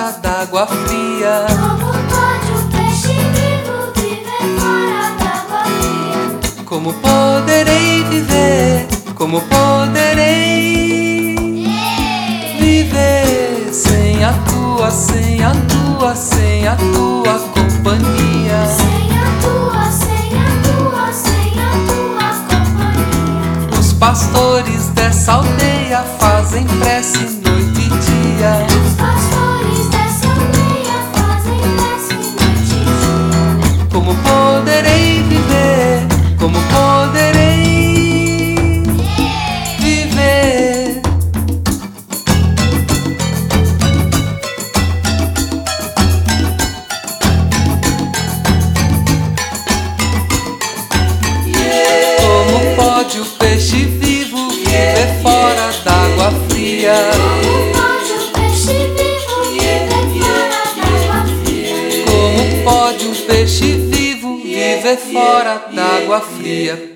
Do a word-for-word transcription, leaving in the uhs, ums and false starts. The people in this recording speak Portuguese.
fora d'água fria? Como pode um peixe vivo viver fora d'água fria? Como poderei viver? Como poderei viver sem a tua, sem a tua, sem a tua companhia? Sem a tua, sem a tua, sem a tua companhia. Os pastores dessa aldeia fazem prece noite e dia. Os pastores dessa aldeia fazem prece noite e dia. Como poderei viver? Como poderei viver? Como pode o peixe vivo viver fora d'água fria? Como pode um peixe vivo viver fora d'água fria? Como pode um peixe vivo viver fora d'água fria?